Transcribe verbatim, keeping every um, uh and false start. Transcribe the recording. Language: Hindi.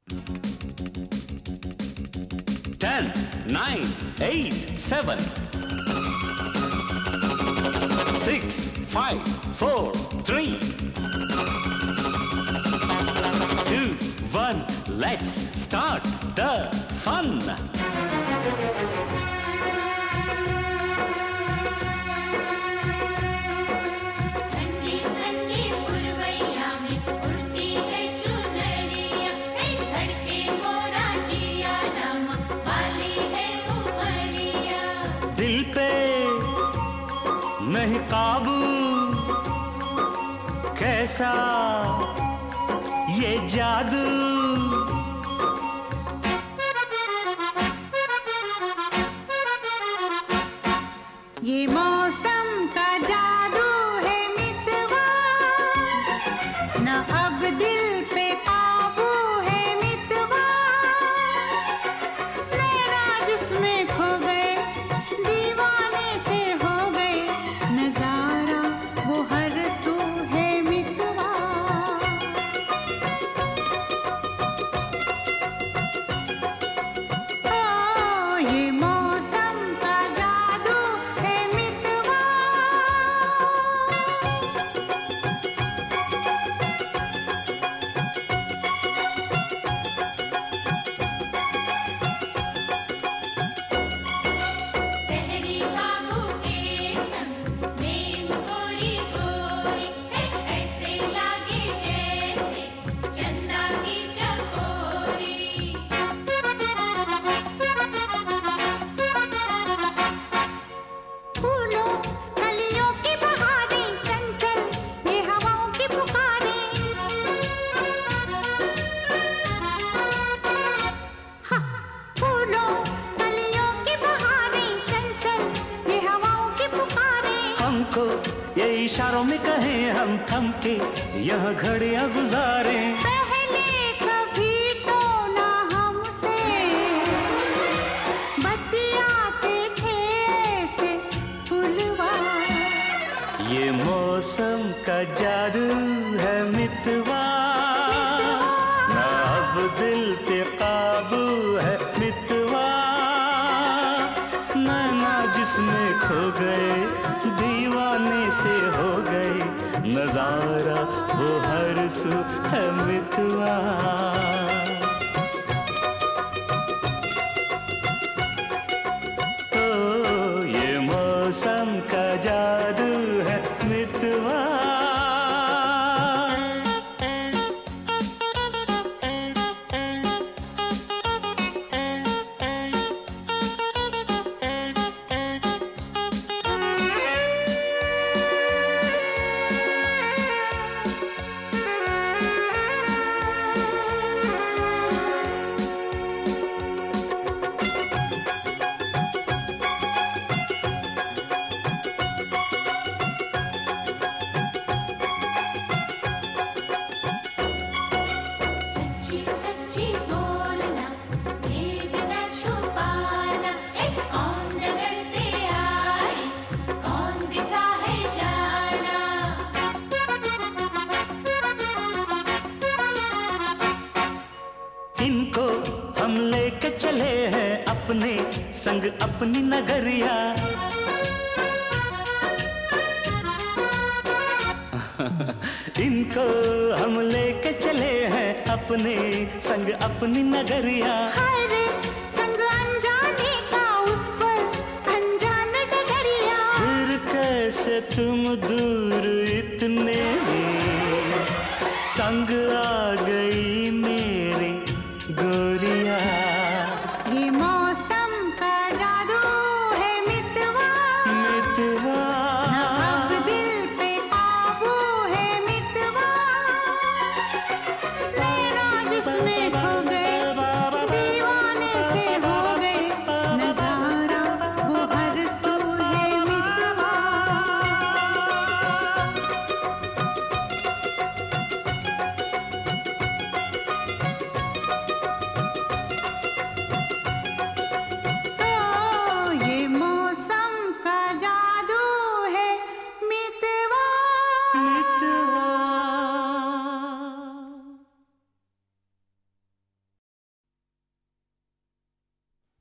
Ten, nine, eight, seven, six, five, four, three, two, one. Let's start the fun. दिल पे नहीं काबू, कैसा ये जादू। ये मौसम का जादू है मितवा, न अब दिल पे काबू है मितवा। नैना जिसमें खो गए, दीवाने से हो गए, नजारा वो हर सू है मितवा। ओ ये मौसम का जादू है मितवा। सहरी बाबू के संग मेम गोरी गोरी, ऐसे लागे जैसे चंदा की चकोरी। फूलों कलियों की बहारें, चंचल ये हवाओं की पुकारें। हाँ, फूलों कलियों की बहारें, चंचल ये हवाओं की पुकारें। हमको ये इशारों में कहें, हम थम के यह घड़ियां गुजारें। पहले कभी तो ना हमसे बतियाते थे ऐसे फूलवा। ये मौसम का जादू है मितवा, ना अब दिल पे काबू है मितवा। नैना जिसमें खो गए, दीवाने से हो गए, नजारा वो हर सू है मितवा। ओ ये मौसम का जादू है मितवा। सच्ची सच्ची बोलना, भेद न छुपाना, एक कौन नगर से आए, कौन दिशा है जाना। इनको हम लेके चले हैं अपने संग अपनी नगरिया। इनको हम लेके चले हैं अपने संग अपनी नगरिया। हर संग अनजाने का उस पर अनजान डगरिया। फिर कैसे तुम दूर इतने संग आ गई